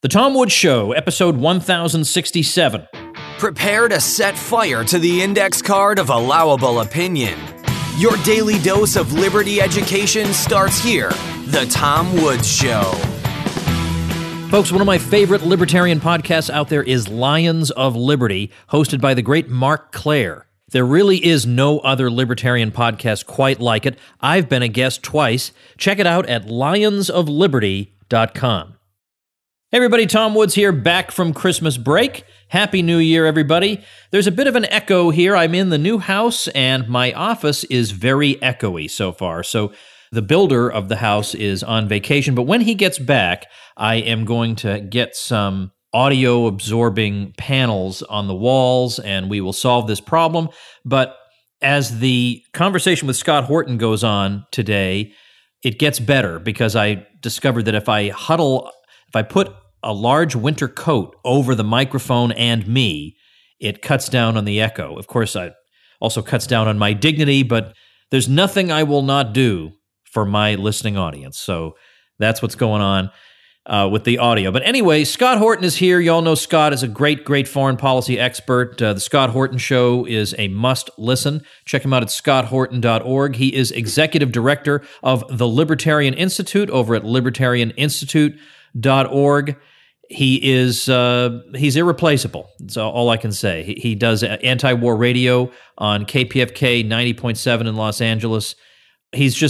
The Tom Woods Show, episode 1067. Prepare to set fire to the index card of allowable opinion. Your daily dose of liberty education starts here. The Tom Woods Show. Folks, one of my favorite libertarian podcasts out there is Lions of Liberty, hosted by the great Mark Claire. There really is no other libertarian podcast quite like it. I've been a guest twice. Check it out at lionsofliberty.com. Hey everybody, Tom Woods here, back from Christmas break. Happy New Year, everybody. There's a bit of an echo here. I'm in the new house, and my office is very echoey so far. So the builder of the house is on vacation, but when he gets back, I am going to get some audio-absorbing panels on the walls, and we will solve this problem. But as the conversation with Scott Horton goes on today, it gets better because I discovered that if I put a large winter coat over the microphone and me, it cuts down on the echo. Of course, it also cuts down on my dignity, but there's nothing I will not do for my listening audience. So that's what's going on with the audio. But anyway, Scott Horton is here. You all know Scott is a great, great foreign policy expert. The Scott Horton Show is a must listen. Check him out at scotthorton.org. He is executive director of the Libertarian Institute over at libertarianinstitute.org. He's irreplaceable. That's all I can say. He does anti-war radio on KPFK 90.7 in Los Angeles. He's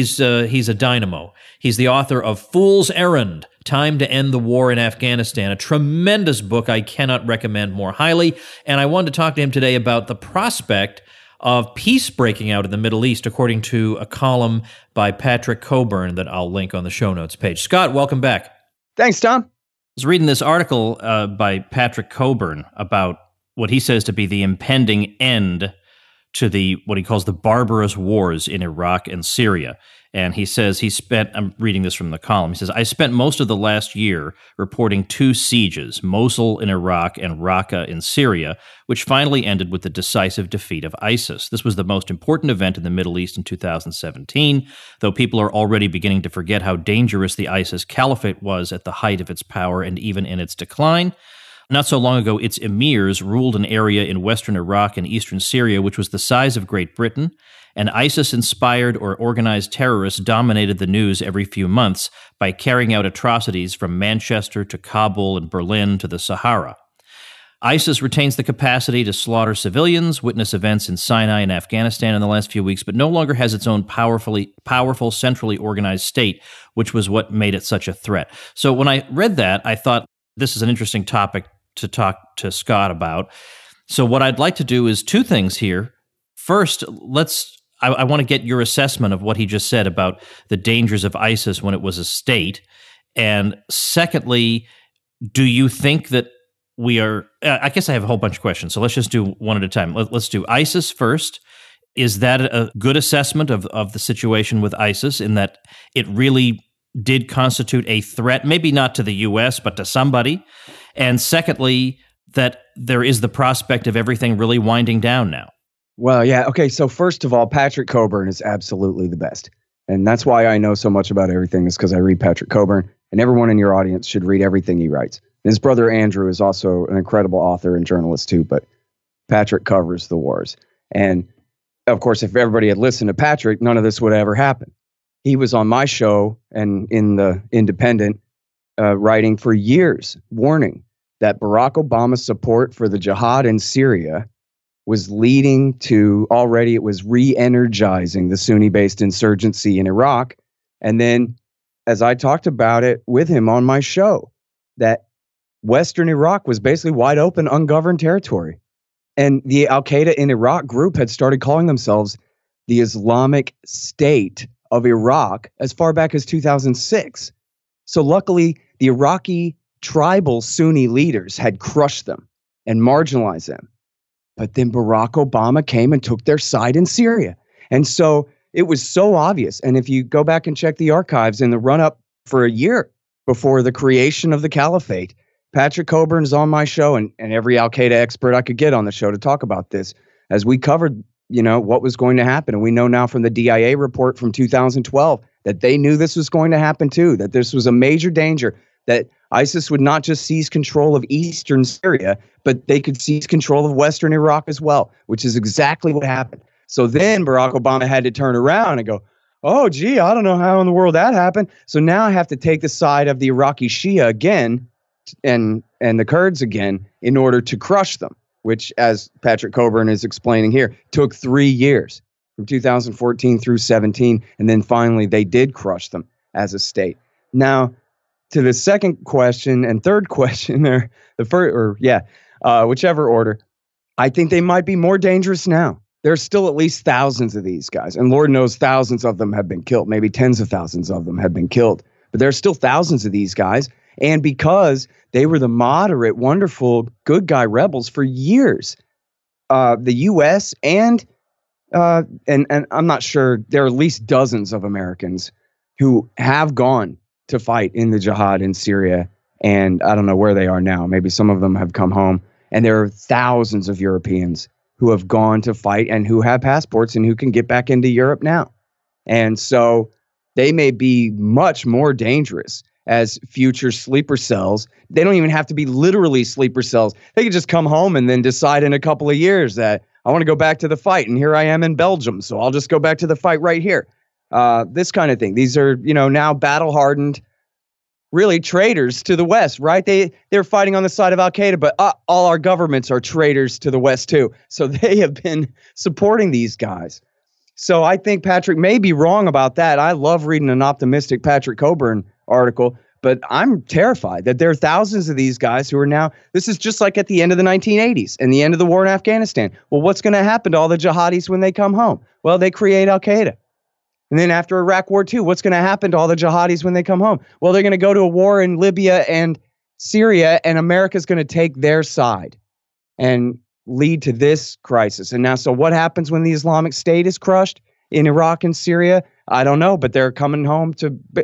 a dynamo. He's the author of Fool's Errand: Time to End the War in Afghanistan, a tremendous book I cannot recommend more highly. And I wanted to talk to him today about the prospect of peace breaking out in the Middle East, according to a column by Patrick Coburn that I'll link on the show notes page. Scott, welcome back. Thanks, Tom. I was reading this article by Patrick Coburn about what he says to be the impending end to what he calls the barbarous wars in Iraq and Syria. And he says I'm reading this from the column, he says, I spent most of the last year reporting two sieges, Mosul in Iraq and Raqqa in Syria, which finally ended with the decisive defeat of ISIS. This was the most important event in the Middle East in 2017, though people are already beginning to forget how dangerous the ISIS caliphate was at the height of its power and even in its decline. Not so long ago, its emirs ruled an area in western Iraq and eastern Syria which was the size of Great Britain, and ISIS-inspired or organized terrorists dominated the news every few months by carrying out atrocities from Manchester to Kabul and Berlin to the Sahara. ISIS retains the capacity to slaughter civilians, witness events in Sinai and Afghanistan in the last few weeks, but no longer has its own powerful, centrally organized state, which was what made it such a threat. So when I read that, I thought this is an interesting topic to talk to Scott about. So what I'd like to do is two things here. First, I want to get your assessment of what he just said about the dangers of ISIS when it was a state. And secondly, do you think that we are, I guess I have a whole bunch of questions, so let's just do one at a time. Let's do ISIS first. Is that a good assessment of the situation with ISIS in that it really did constitute a threat, maybe not to the U.S., but to somebody? And secondly, that there is the prospect of everything really winding down now. Well, yeah. Okay. So first of all, Patrick Coburn is absolutely the best. And that's why I know so much about everything, is because I read Patrick Coburn, and everyone in your audience should read everything he writes. His brother Andrew is also an incredible author and journalist too, but Patrick covers the wars. And of course, if everybody had listened to Patrick, none of this would ever happen. He was on my show and in the Independent writing for years, warning that Barack Obama's support for the jihad in Syria was leading to, already it was re-energizing the Sunni-based insurgency in Iraq. And then, as I talked about it with him on my show, that Western Iraq was basically wide open, ungoverned territory. And the Al-Qaeda in Iraq group had started calling themselves the Islamic State of Iraq as far back as 2006. So luckily, the Iraqi tribal Sunni leaders had crushed them and marginalized them. But then Barack Obama came and took their side in Syria. And so it was so obvious. And if you go back and check the archives in the run-up for a year before the creation of the caliphate, Patrick Coburn is on my show, and every Al-Qaeda expert I could get on the show to talk about this, as we covered, what was going to happen. And we know now from the DIA report from 2012 that they knew this was going to happen too, that this was a major danger. that ISIS would not just seize control of eastern Syria, but they could seize control of western Iraq as well, which is exactly what happened. So then Barack Obama had to turn around and go, oh, gee, I don't know how in the world that happened. So now I have to take the side of the Iraqi Shia again and the Kurds again in order to crush them, which, as Patrick Coburn is explaining here, took 3 years from 2014 through 17. And then finally they did crush them as a state. Now, to the second question and third question there, whichever order, I think they might be more dangerous now. There's still at least thousands of these guys, and Lord knows thousands of them have been killed. Maybe tens of thousands of them have been killed, but there's still thousands of these guys. And because they were the moderate, wonderful, good guy rebels for years, the U.S. and I'm not sure, there are at least dozens of Americans who have gone to fight in the jihad in Syria, and I don't know where they are now. Maybe some of them have come home, and there are thousands of Europeans who have gone to fight and who have passports and who can get back into Europe now. And so they may be much more dangerous as future sleeper cells. They don't even have to be literally sleeper cells. They could just come home and then decide in a couple of years that I want to go back to the fight, and here I am in Belgium, so I'll just go back to the fight right here. This kind of thing. These are, now battle-hardened, really traitors to the West, right? They're fighting on the side of Al-Qaeda, but all our governments are traitors to the West too. So they have been supporting these guys. So I think Patrick may be wrong about that. I love reading an optimistic Patrick Coburn article, but I'm terrified that there are thousands of these guys who are now, this is just like at the end of the 1980s and the end of the war in Afghanistan. Well, what's going to happen to all the jihadis when they come home? Well, they create Al-Qaeda. And then after Iraq War II, what's going to happen to all the jihadis when they come home? Well, they're going to go to a war in Libya and Syria, and America's going to take their side and lead to this crisis. And now, so what happens when the Islamic State is crushed in Iraq and Syria? I don't know, but they're going home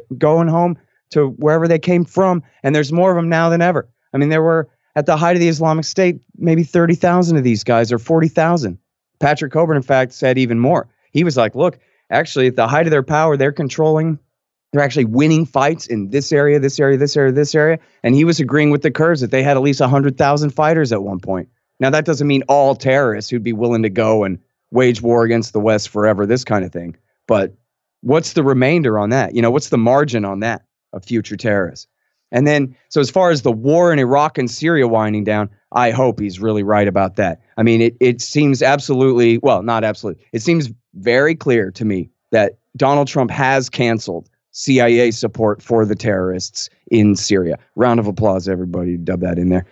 to wherever they came from, and there's more of them now than ever. I mean, there were, at the height of the Islamic State, maybe 30,000 of these guys, or 40,000. Patrick Coburn, in fact, said even more. He was like, look, actually, at the height of their power, they're actually winning fights in this area, this area, this area, this area. And he was agreeing with the Kurds that they had at least 100,000 fighters at one point. Now, that doesn't mean all terrorists who'd be willing to go and wage war against the West forever, this kind of thing. But what's the remainder on that? What's the margin on that of future terrorists? And then, so as far as the war in Iraq and Syria winding down, I hope he's really right about that. I mean, it seems absolutely, well, not absolutely. It seems very clear to me that Donald Trump has canceled CIA support for the terrorists in Syria. Round of applause, everybody. Dub that in there.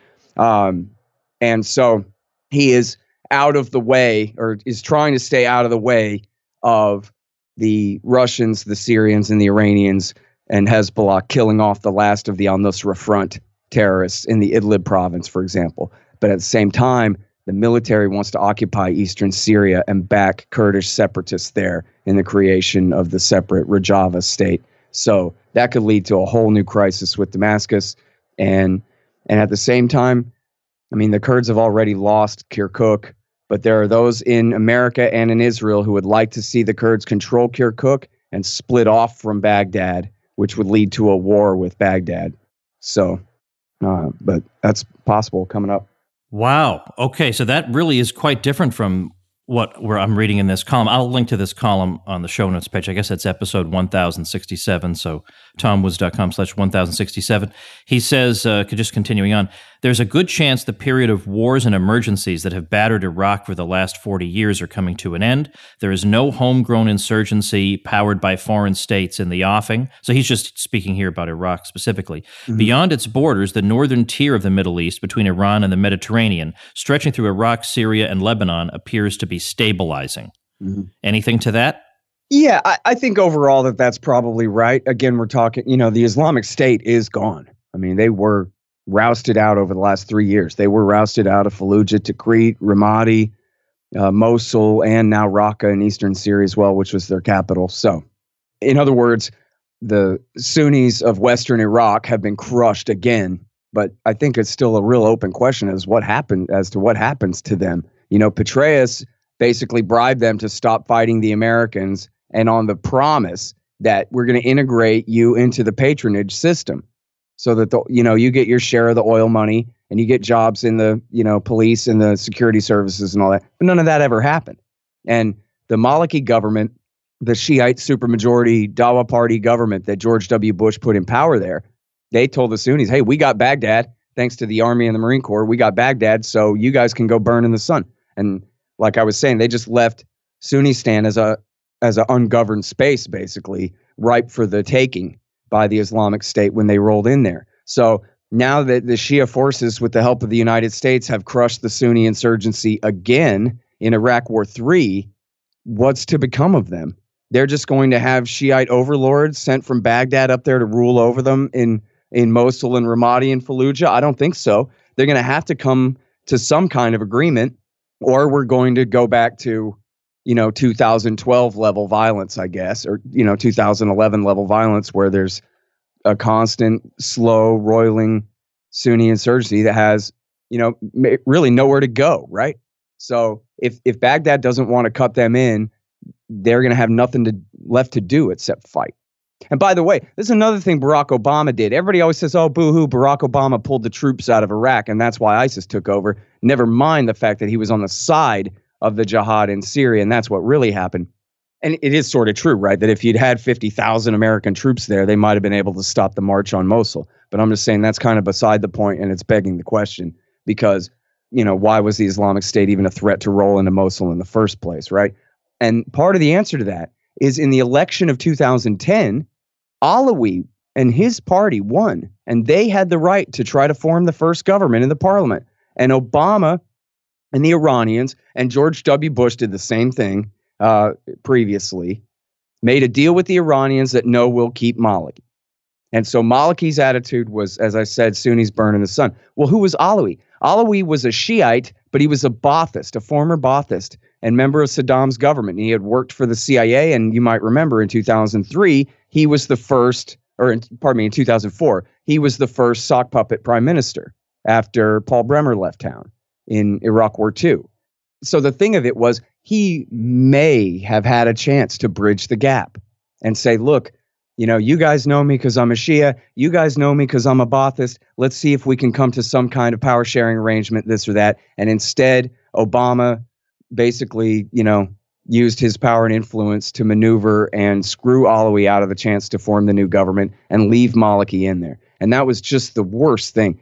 And so he is out of the way, or is trying to stay out of the way of the Russians, the Syrians, and the Iranians and Hezbollah killing off the last of the al-Nusra Front terrorists in the Idlib province, for example. But at the same time, the military wants to occupy eastern Syria and back Kurdish separatists there in the creation of the separate Rojava state. So that could lead to a whole new crisis with Damascus. And at the same time, I mean, the Kurds have already lost Kirkuk, but there are those in America and in Israel who would like to see the Kurds control Kirkuk and split off from Baghdad, which would lead to a war with Baghdad. So, but that's possible coming up. Wow. Okay, so that really is quite different from where I'm reading in this column. I'll link to this column on the show notes page. I guess that's episode 1067. So tomwoods.com/1067. He says, just continuing on, there's a good chance the period of wars and emergencies that have battered Iraq for the last 40 years are coming to an end. There is no homegrown insurgency powered by foreign states in the offing. So he's just speaking here about Iraq specifically. Mm-hmm. Beyond its borders, the northern tier of the Middle East between Iran and the Mediterranean, stretching through Iraq, Syria, and Lebanon, appears to be stabilizing. Mm-hmm. Anything to that? Yeah, I think overall that's probably right. Again, we're talking, the Islamic State is gone. I mean, they were rousted out over the last 3 years. They were rousted out of Fallujah, Tikrit, Ramadi, Mosul, and now Raqqa in eastern Syria as well, which was their capital. So, in other words, the Sunnis of western Iraq have been crushed again. But I think it's still a real open question as to what happens to them. Petraeus basically bribed them to stop fighting the Americans, and on the promise that we're going to integrate you into the patronage system. so that you get your share of the oil money and you get jobs in the police and the security services and all that. But none of that ever happened. And the Maliki government, the Shiite supermajority Dawa party government that George W. Bush put in power there, they told the Sunnis, hey, we got Baghdad. Thanks to the Army and the Marine Corps, we got Baghdad, so you guys can go burn in the sun. And like I was saying, they just left Sunnistan as an ungoverned space, basically, ripe for the taking by the Islamic State when they rolled in there. So now that the Shia forces, with the help of the United States, have crushed the Sunni insurgency again in Iraq War III, what's to become of them? They're just going to have Shiite overlords sent from Baghdad up there to rule over them in Mosul and Ramadi and Fallujah? I don't think so. They're going to have to come to some kind of agreement, or we're going to go back to, 2012 level violence, I guess, or, 2011 level violence, where there's a constant, slow, roiling Sunni insurgency that has, really nowhere to go, right? So if Baghdad doesn't want to cut them in, they're going to have nothing left to do except fight. And by the way, this is another thing Barack Obama did. Everybody always says, oh, boo-hoo, Barack Obama pulled the troops out of Iraq, and that's why ISIS took over. Never mind the fact that he was on the side of the jihad in Syria, and that's what really happened. And it is sort of true, right, that if you'd had 50,000 American troops there, they might have been able to stop the march on Mosul. But I'm just saying that's kind of beside the point, and it's begging the question, because, why was the Islamic State even a threat to roll into Mosul in the first place, right? And part of the answer to that is in the election of 2010, Alawi and his party won, and they had the right to try to form the first government in the parliament. And Obama and the Iranians and George W. Bush did the same thing previously, made a deal with the Iranians that no, we'll keep Maliki. And so Maliki's attitude was, as I said, Sunnis burn in the sun. Well, who was Alawi? Alawi was a Shiite, but he was a Ba'athist, a former Ba'athist, and member of Saddam's government. He had worked for the CIA, and you might remember in 2003, he was the first, in 2004, he was the first sock puppet prime minister after Paul Bremer left town in Iraq War II. So the thing of it was, he may have had a chance to bridge the gap and say, look, you guys know me because I'm a Shia. You guys know me because I'm a Ba'athist. Let's see if we can come to some kind of power sharing arrangement, this or that. And instead, Obama basically, used his power and influence to maneuver and screw Alawi out of the chance to form the new government and leave Maliki in there. And that was just the worst thing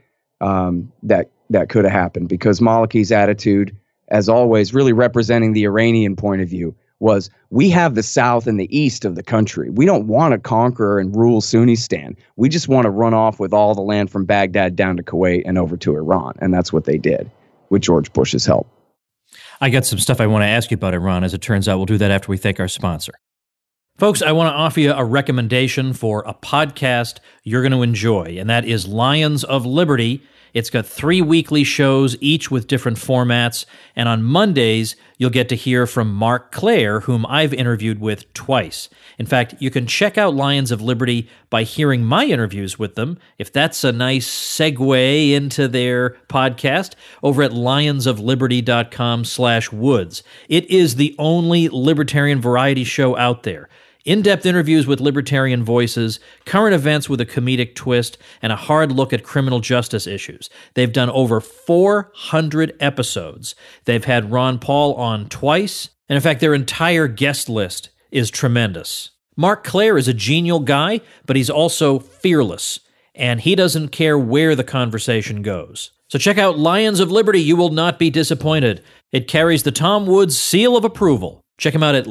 that could have happened, because Maliki's attitude, as always, really representing the Iranian point of view, was we have the south and the east of the country. We don't want to conquer and rule Sunnistan. We just want to run off with all the land from Baghdad down to Kuwait and over to Iran. And that's what they did with George Bush's help. I got some stuff I want to ask you about Iran. As it turns out, we'll do that after we thank our sponsor. Folks, I want to offer you a recommendation for a podcast you're going to enjoy, and that is Lions of Liberty. It's got 3 weekly shows, each with different formats, and on Mondays, you'll get to hear from Mark Claire, whom I've interviewed with twice. In fact, you can check out Lions of Liberty by hearing my interviews with them, if that's a nice segue into their podcast, over at lionsofliberty.com/woods. It is the only libertarian variety show out there. In-depth interviews with libertarian voices, current events with a comedic twist, and a hard look at criminal justice issues. They've done over 400 episodes. They've had Ron Paul on twice, and in fact, their entire guest list is tremendous. Mark Claire is a genial guy, but he's also fearless, and he doesn't care where the conversation goes. So check out Lions of Liberty. You will not be disappointed. It carries the Tom Woods seal of approval. Check him out at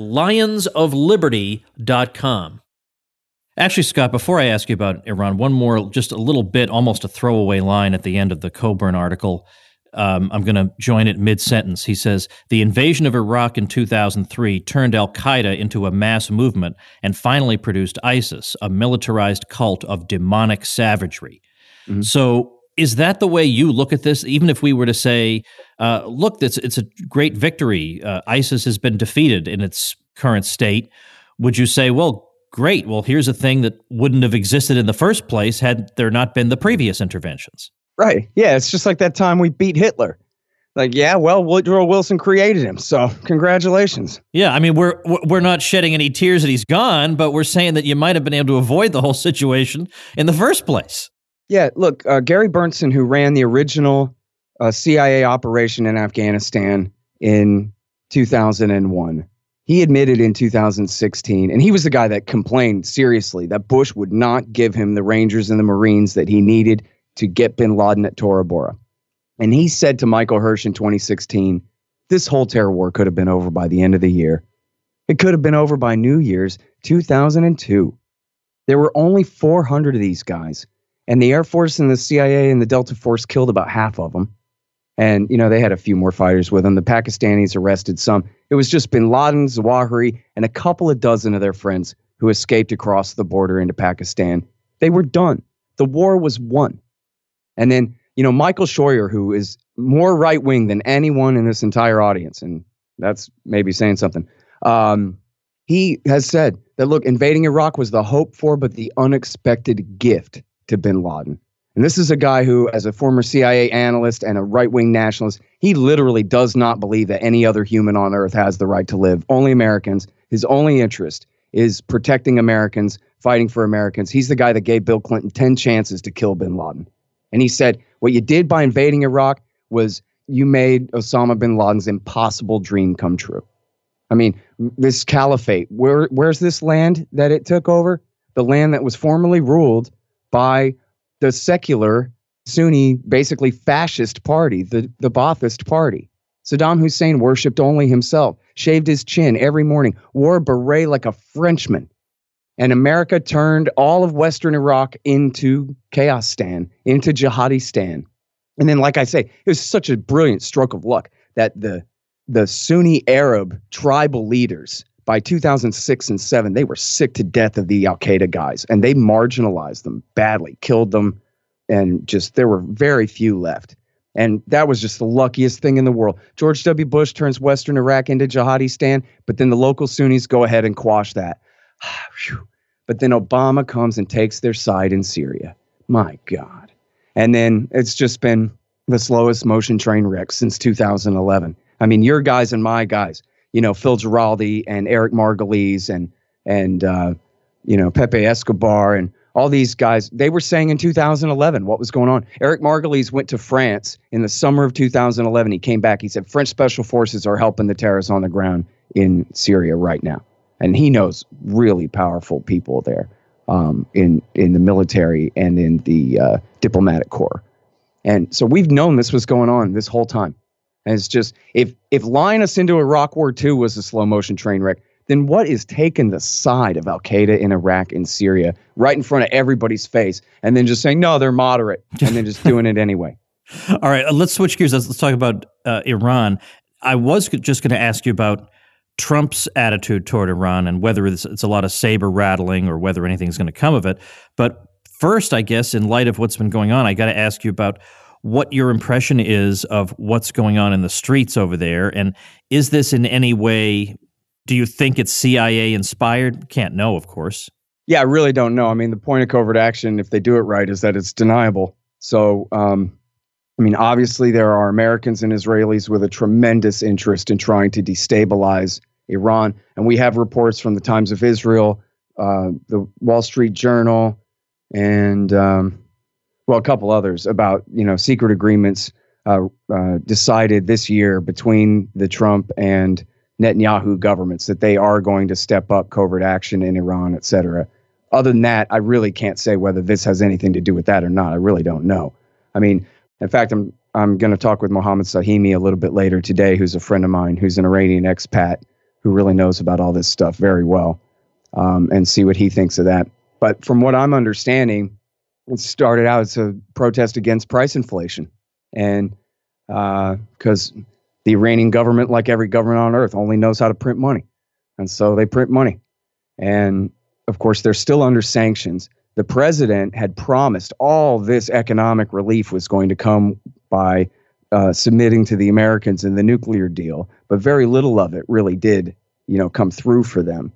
lionsofliberty.com. Actually, Scott, before I ask you about Iran, one more, just a little bit, almost a throwaway line at the end of the Coburn article. I'm going to join it mid-sentence. He says, the invasion of Iraq in 2003 turned al-Qaeda into a mass movement and finally produced ISIS, a militarized cult of demonic savagery. Mm-hmm. So is that the way you look at this? Even if we were to say, look, it's a great victory. ISIS has been defeated in its current state. Would you say, well, great. Well, here's a thing that wouldn't have existed in the first place had there not been the previous interventions. Right. Yeah, it's just like that time we beat Hitler. Like, yeah, well, Woodrow Wilson created him, so congratulations. Yeah, I mean, we're not shedding any tears that he's gone, but we're saying that you might have been able to avoid the whole situation in the first place. Yeah, look, Gary Bernstein, who ran the original CIA operation in Afghanistan in 2001, he admitted in 2016, and he was the guy that complained seriously that Bush would not give him the Rangers and the Marines that he needed to get bin Laden at Tora Bora. And he said to Michael Hirsch in 2016, this whole terror war could have been over by the end of the year. It could have been over by New Year's 2002. There were only 400 of these guys, and the Air Force and the CIA and the Delta Force killed about half of them. And, they had a few more fighters with them. The Pakistanis arrested some. It was just bin Laden, Zawahiri, and a couple of dozen of their friends who escaped across the border into Pakistan. They were done. The war was won. And then, Michael Scheuer, who is more right-wing than anyone in this entire audience, and that's maybe saying something, he has said that, look, invading Iraq was the hoped for but the unexpected gift to bin Laden. And this is a guy who, as a former CIA analyst and a right-wing nationalist, he literally does not believe that any other human on earth has the right to live. Only Americans. His only interest is protecting Americans, fighting for Americans. He's the guy that gave Bill Clinton 10 chances to kill bin Laden. And he said, what you did by invading Iraq was you made Osama bin Laden's impossible dream come true. I mean, this caliphate, where's this land that it took over? The land that was formerly ruled by the secular Sunni, basically fascist party, the Ba'athist party. Saddam Hussein worshipped only himself, shaved his chin every morning, wore a beret like a Frenchman. And America turned all of Western Iraq into Chaosistan, into Jihadistan. And then, like I say, it was such a brilliant stroke of luck that the Sunni Arab tribal leaders, by 2006 and 2007, they were sick to death of the Al-Qaeda guys, and they marginalized them badly, killed them, and just there were very few left. And that was just the luckiest thing in the world. George W. Bush turns Western Iraq into Jihadistan, but then the local Sunnis go ahead and quash that. But then Obama comes and takes their side in Syria. My God. And then it's just been the slowest motion train wreck since 2011. I mean, your guys and my guys, Phil Giraldi and Eric Margolis and Pepe Escobar and all these guys, they were saying in 2011 what was going on. Eric Margolis went to France in the summer of 2011. He came back. He said, French special forces are helping the terrorists on the ground in Syria right now. And he knows really powerful people there in the military and in the diplomatic corps. And so we've known this was going on this whole time. And it's just, if lying us into Iraq War II was a slow motion train wreck, then what is taking the side of Al-Qaeda in Iraq and Syria right in front of everybody's face and then just saying, no, they're moderate, and then just doing it anyway? All right, let's switch gears. Let's talk about Iran. I was just going to ask you about Trump's attitude toward Iran and whether it's a lot of saber rattling or whether anything's going to come of it. But first, I guess, in light of what's been going on, I got to ask you about what your impression is of what's going on in the streets over there. And is this in any way, do you think it's CIA inspired? Can't know, of course. Yeah, I really don't know. I mean, the point of covert action, if they do it right, is that it's deniable. So, obviously there are Americans and Israelis with a tremendous interest in trying to destabilize Iran. And we have reports from the Times of Israel, the Wall Street Journal, and a couple others about, secret agreements decided this year between the Trump and Netanyahu governments that they are going to step up covert action in Iran, et cetera. Other than that, I really can't say whether this has anything to do with that or not. I really don't know. I mean, in fact, I'm going to talk with Mohammed Sahimi a little bit later today, who's a friend of mine, who's an Iranian expat who really knows about all this stuff very well, and see what he thinks of that. But from what I'm understanding, it started out as a protest against price inflation. And because the Iranian government, like every government on earth, only knows how to print money. And so they print money. And of course, they're still under sanctions. The president had promised all this economic relief was going to come by submitting to the Americans in the nuclear deal, but very little of it really did, come through for them.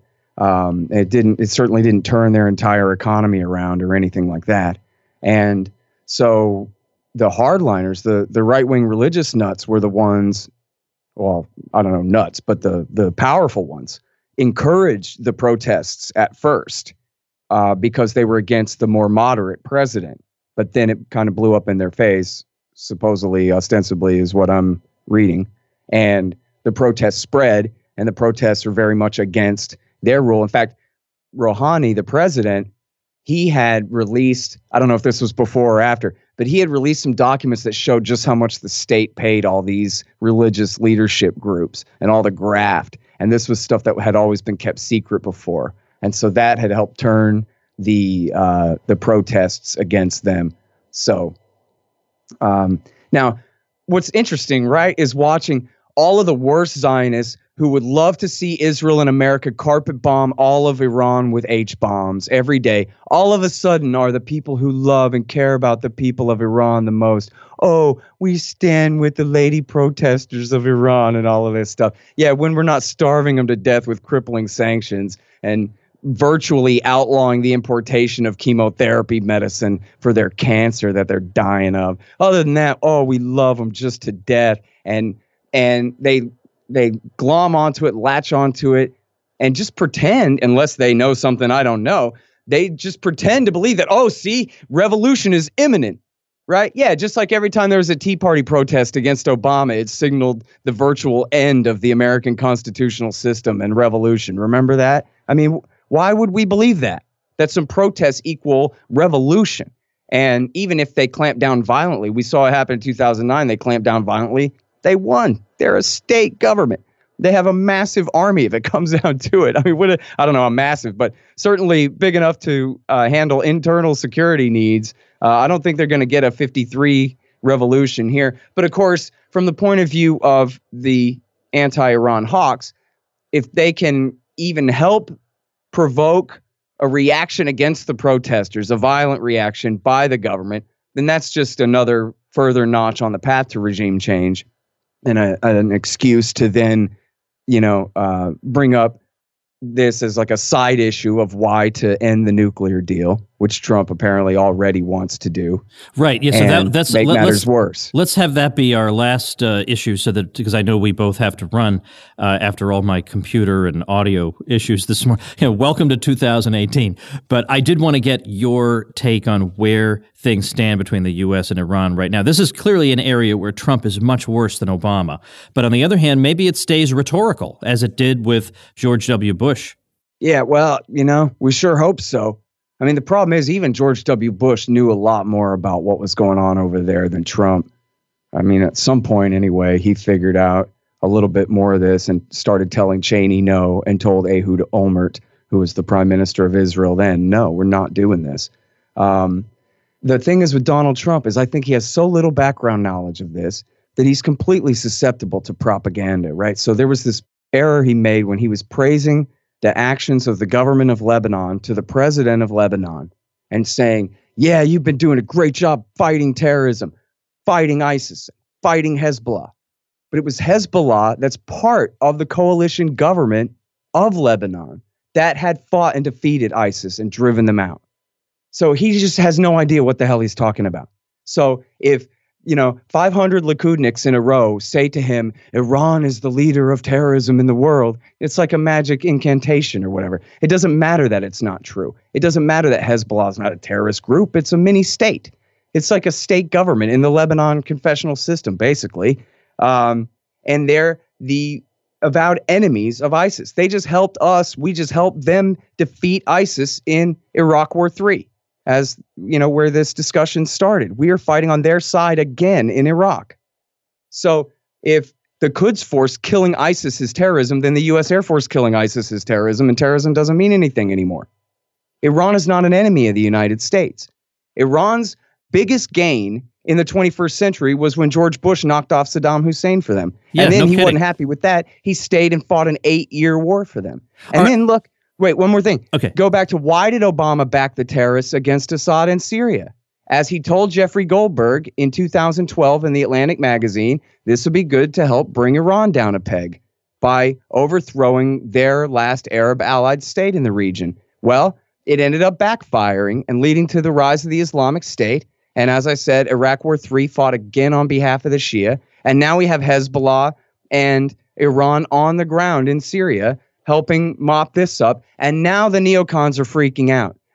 It certainly didn't turn their entire economy around or anything like that. And so the hardliners, the right-wing religious nuts were the ones, well, I don't know, nuts, but the powerful ones encouraged the protests at first because they were against the more moderate president. but then it kind of blew up in their face, supposedly, ostensibly, is what I'm reading. And the protests spread, and the protests are very much against their rule. In fact, Rouhani, the president, he had released, I don't know if this was before or after, but he had released some documents that showed just how much the state paid all these religious leadership groups and all the graft. And this was stuff that had always been kept secret before. And so that had helped turn the protests against them. So now what's interesting, right, is watching all of the worst Zionists who would love to see Israel and America carpet bomb all of Iran with H-bombs every day, all of a sudden are the people who love and care about the people of Iran the most. Oh, we stand with the lady protesters of Iran and all of this stuff. Yeah, when we're not starving them to death with crippling sanctions and virtually outlawing the importation of chemotherapy medicine for their cancer that they're dying of. Other than that, oh, we love them just to death. And they glom onto it, latch onto it, and just pretend, unless they know something I don't know, they just pretend to believe that, oh, see, revolution is imminent, right? Yeah, just like every time there was a Tea Party protest against Obama, it signaled the virtual end of the American constitutional system and revolution. Remember that? I mean, why would we believe that? That some protests equal revolution. And even if they clamp down violently, we saw it happen in 2009, they clamped down violently. They won. They're a state government. They have a massive army if it comes down to it. I mean, I don't know how massive, but certainly big enough to handle internal security needs. I don't think they're going to get a 53 revolution here. But of course, from the point of view of the anti-Iran hawks, if they can even help provoke a reaction against the protesters, a violent reaction by the government, then that's just another further notch on the path to regime change. And an excuse to then, bring up this as like a side issue of why to end the nuclear deal, which Trump apparently already wants to do. Right. Yeah. So that's make matters worse. Let's have that be our last issue, so that, because I know we both have to run after all my computer and audio issues this morning. Welcome to 2018. But I did want to get your take on where things stand between the U.S. and Iran right now. This is clearly an area where Trump is much worse than Obama. But on the other hand, maybe it stays rhetorical, as it did with George W. Bush. Yeah, well, we sure hope so. I mean, the problem is even George W. Bush knew a lot more about what was going on over there than Trump. I mean, at some point anyway, he figured out a little bit more of this and started telling Cheney no, and told Ehud Olmert, who was the prime minister of Israel then, no, we're not doing this. The thing is with Donald Trump is I think he has so little background knowledge of this that he's completely susceptible to propaganda, right? So there was this error he made when he was praising the actions of the government of Lebanon to the president of Lebanon and saying, yeah, you've been doing a great job fighting terrorism, fighting ISIS, fighting Hezbollah. But it was Hezbollah that's part of the coalition government of Lebanon that had fought and defeated ISIS and driven them out. So he just has no idea what the hell he's talking about. So if 500 Likudniks in a row say to him, Iran is the leader of terrorism in the world, it's like a magic incantation or whatever. It doesn't matter that it's not true. It doesn't matter that Hezbollah is not a terrorist group. It's a mini state. It's like a state government in the Lebanon confessional system, basically. And they're the avowed enemies of ISIS. They just helped us. We just helped them defeat ISIS in Iraq War III. As where this discussion started, we are fighting on their side again in Iraq. So if the Quds Force killing ISIS is terrorism, then the U.S. Air Force killing ISIS is terrorism, and terrorism doesn't mean anything anymore. Iran is not an enemy of the United States. Iran's biggest gain in the 21st century was when George Bush knocked off Saddam Hussein for them. Yeah, and then he kidding. wasn't happy with that. He stayed and fought an 8-year war for them. And then look. Wait, one more thing. Okay. Go back to why did Obama back the terrorists against Assad in Syria? As he told Jeffrey Goldberg in 2012 in the Atlantic magazine, this would be good to help bring Iran down a peg by overthrowing their last Arab allied state in the region. Well, it ended up backfiring and leading to the rise of the Islamic State. And as I said, Iraq War III fought again on behalf of the Shia. And now we have Hezbollah and Iran on the ground in Syria helping mop this up. And now the neocons are freaking out.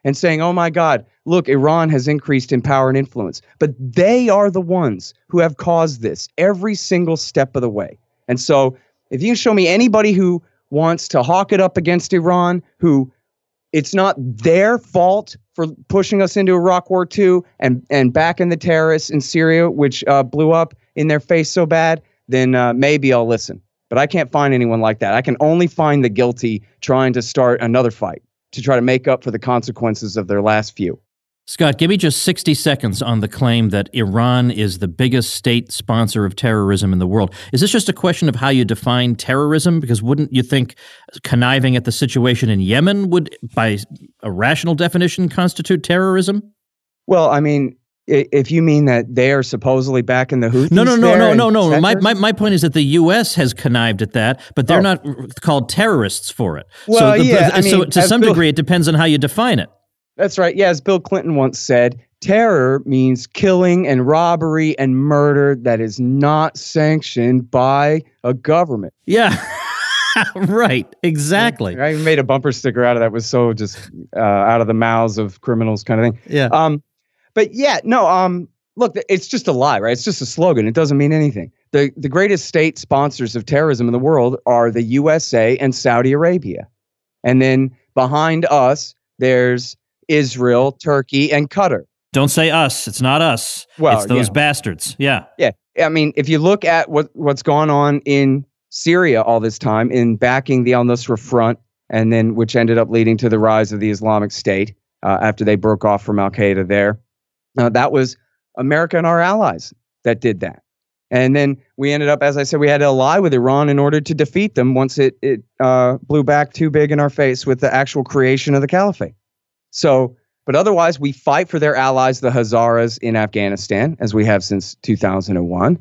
and saying, oh my God, look, Iran has increased in power and influence. But they are the ones who have caused this every single step of the way. And so if you can show me anybody who wants to hawk it up against Iran, who it's not their fault for pushing us into Iraq War II and backing the terrorists in Syria, which blew up in their face so bad, then maybe I'll listen. But I can't find anyone like that. I can only find the guilty trying to start another fight to try to make up for the consequences of their last few. Scott, give me just 60 seconds on the claim that Iran is the biggest state sponsor of terrorism in the world. Is this just a question of how you define terrorism? Because wouldn't you think conniving at the situation in Yemen would, by a rational definition, constitute terrorism? Well, I mean, if you mean that they are supposedly backing the Houthis, no. My point is that the U.S. has connived at that, but they're not called terrorists for it. Well, so to some degree, it depends on how you define it. That's right. Yeah, as Bill Clinton once said, terror means killing and robbery and murder that is not sanctioned by a government. Yeah. Right. Exactly. I even made a bumper sticker out of that. Was so just out of the mouths of criminals kind of thing. Yeah. But yeah, no, look, it's just a lie, right? It's just a slogan. It doesn't mean anything. The greatest state sponsors of terrorism in the world are the USA and Saudi Arabia. And then behind us, there's Israel, Turkey, and Qatar. Don't say us. It's not us. Well, it's those bastards. Yeah. Yeah. I mean, if you look at what's gone on in Syria all this time in backing the al-Nusra Front, and then which ended up leading to the rise of the Islamic State after they broke off from Al-Qaeda there. That was America and our allies that did that. And then we ended up, as I said, we had to ally with Iran in order to defeat them once it blew back too big in our face with the actual creation of the caliphate. So, but otherwise, we fight for their allies, the Hazaras in Afghanistan, as we have since 2001.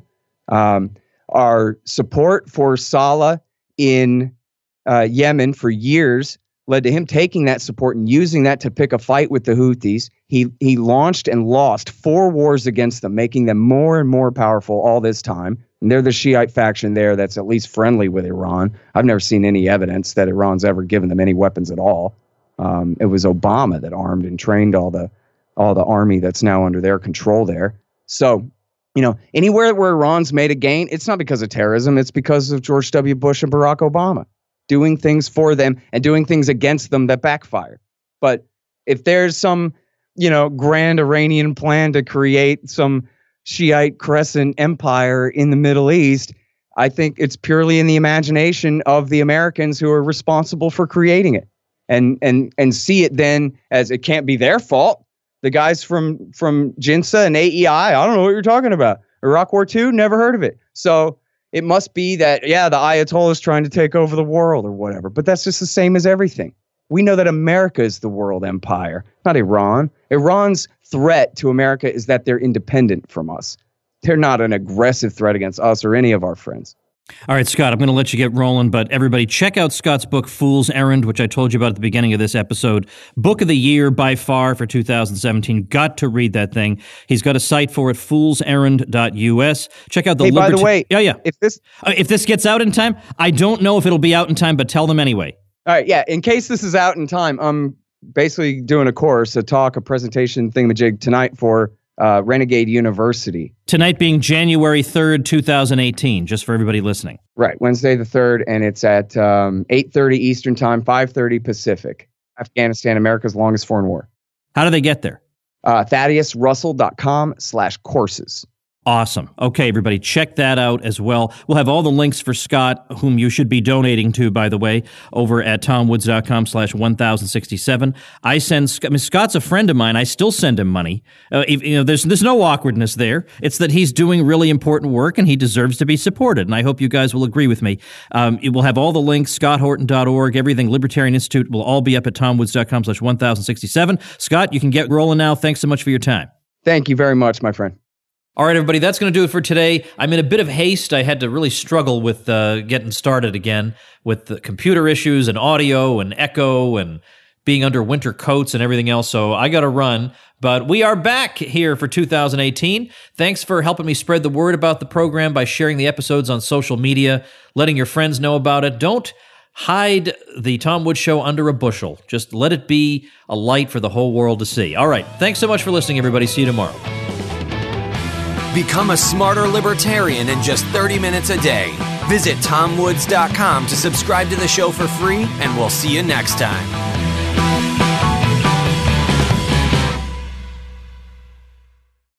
Our support for Saleh in Yemen for years led to him taking that support and using that to pick a fight with the Houthis. He launched and lost 4 wars against them, making them more and more powerful all this time. And they're the Shiite faction there that's at least friendly with Iran. I've never seen any evidence that Iran's ever given them any weapons at all. It was Obama that armed and trained all the army that's now under their control there. So, anywhere where Iran's made a gain, it's not because of terrorism. It's because of George W. Bush and Barack Obama doing things for them and doing things against them that backfire. But if there's some, grand Iranian plan to create some Shiite crescent empire in the Middle East, I think it's purely in the imagination of the Americans who are responsible for creating it. And see it then as it can't be their fault. The guys from JINSA and AEI, I don't know what you're talking about. Iraq War II, never heard of it. So it must be that, the Ayatollah is trying to take over the world or whatever. But that's just the same as everything. We know that America is the world empire, not Iran. Iran's threat to America is that they're independent from us. They're not an aggressive threat against us or any of our friends. All right, Scott, I'm going to let you get rolling, but everybody check out Scott's book, Fool's Errand, which I told you about at the beginning of this episode. Book of the year by far for 2017. Got to read that thing. He's got a site for it, foolserrand.us. Check out the by the way, if this gets out in time, I don't know if it'll be out in time, but tell them anyway. All right, in case this is out in time, I'm basically doing a course, a presentation thingamajig tonight for Renegade University. Tonight being January 3rd, 2018, just for everybody listening. Right, Wednesday the 3rd, and it's at 8:30 Eastern Time, 5:30 Pacific. Afghanistan, America's longest foreign war. How do they get there? ThaddeusRussell.com/courses. Awesome. Okay, everybody, check that out as well. We'll have all the links for Scott, whom you should be donating to, by the way, over at tomwoods.com/1067. Scott's a friend of mine. I still send him money. There's no awkwardness there. It's that he's doing really important work and he deserves to be supported. And I hope you guys will agree with me. It will have all the links, scotthorton.org, everything Libertarian Institute will all be up at tomwoods.com/1067. Scott, you can get rolling now. Thanks so much for your time. Thank you very much, my friend. All right, everybody, that's going to do it for today. I'm in a bit of haste. I had to really struggle with getting started again with the computer issues and audio and echo and being under winter coats and everything else, so I got to run. But we are back here for 2018. Thanks for helping me spread the word about the program by sharing the episodes on social media, letting your friends know about it. Don't hide the Tom Woods Show under a bushel. Just let it be a light for the whole world to see. All right. Thanks so much for listening, everybody. See you tomorrow. Become a smarter libertarian in just 30 minutes a day. Visit TomWoods.com to subscribe to the show for free, and we'll see you next time.